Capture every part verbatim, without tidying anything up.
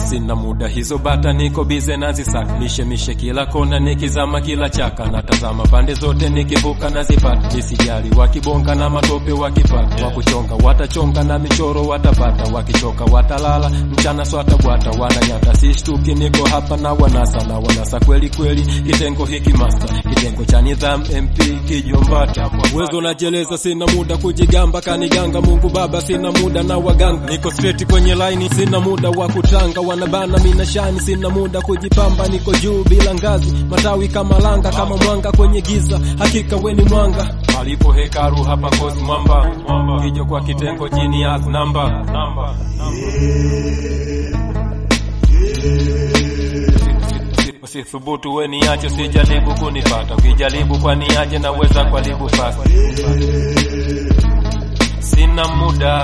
sina muda hizo bata niko bize nazisaka. Mishe mishe kila kona nikizama kila chaka. Natazama pande zote nikivuka nazipata. Nisijali wakibonga na matope wakipata. Wakuchonga watachonga na michoro watapata. Wakichoka watalala mchana swata bwata. Wananyata sishtuki niko hapa na wanasa. Na wanasa kweli kweli kitengo hiki master. Kitengo cha nidhamu M P kijombata. Uwezo najeleza sina muda kujigamba kaniganga. Mungu baba sina muda na waganga. Niko straight kwenye line sina muda wa kutanga. Wanabana mina shani sina muda kujipamba. Niko juu bila ngazi matawi kama langa. Kama mwanga kwenye giza hakika weni mwanga. Malipo hekaru hapa kozi mwamba. Kijo kwa kitengo jini as number. Usithubutu we niache sijaribu kunipata. Ukijaribu kwa niaje naweza kwa libu fast. Sina muda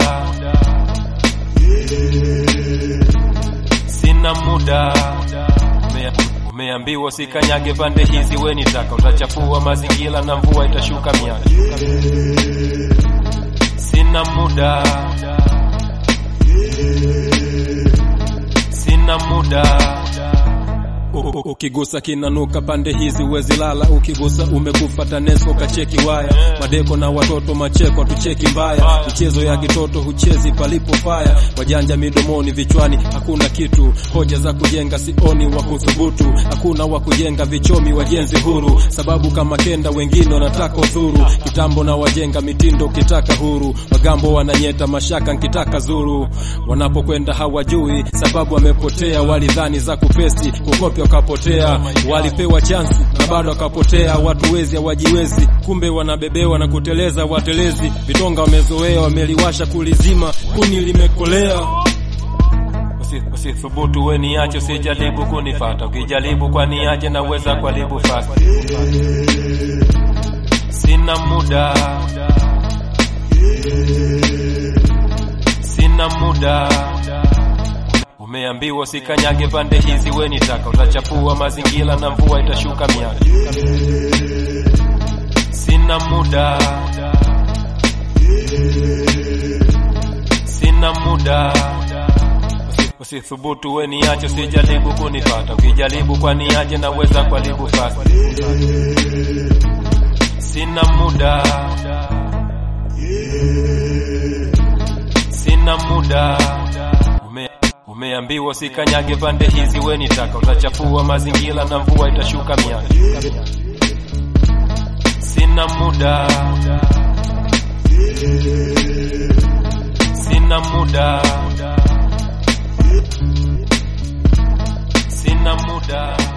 Sina muda Umeambiwa sikanyage pande hizi we nitaka. Utachafua mazingira na mvua itashuka miaka. Sina muda Sina muda Ukigusa kinanuka pande hizi uwezi lala. Ukigusa umekufa tanesco kacheki waya. Madeko na watoto macheko tucheki mbaya. Michezo ya kitoto huchezi palipo faya. Wajanja midomoni vichwani hakuna kitu. Hoja za kujenga sioni wa kuthubutu. Hakuna wa kujenga vichomi wajenzi huru. Sababu kama kenda wengine wanataka udhuru. Kitambo na wajenga mitindo kitaka huru. Magambo wananyeta mashaka nkitaka zuru. Wanapokwenda hawajui sababu wamepotea. Walidhani za kupesi kukopia wakapotea. Walipewa chansi na bado wakapotea. Watu wezi hawajiwezi kumbe wanabebewa na kuteleza watelezi. Vitonga wamezoea wameliwasha kulizima kuni limekolea. Usithubutu we niache usijaribu kunifata. Ukijaribu kwa niaje naweza kwa libu fast. Sina muda Sina muda Umeambiwa sikanyage pande hizi we nitaka. Utachafua mazingira na mvua itashuka miaka. Sina muda Sina muda Usithubutu we niache usijaribu kunipata. Ukijaribu kwa niaje naweza kwa libu fast. Sina muda Sina muda Umeambiwa sikanyage pande hizi we nitaka. Utachafua mazingira na mvua itashuka miaka. Sina muda Sina muda Sina muda